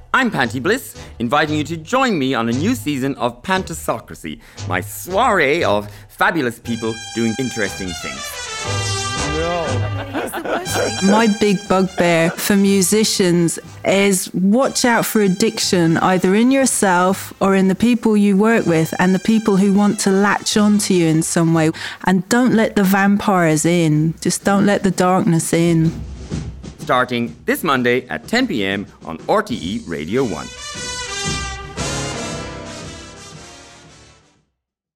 I'm Panty Bliss, inviting you to join me on a new season of Pantasocracy, my soiree of fabulous people doing interesting things. My big bugbear for musicians is watch out for addiction, either in yourself or in the people you work with and the people who want to latch onto you in some way. And don't let the vampires in. Just don't let the darkness in. Starting this Monday at 10 p.m. on RTE Radio 1.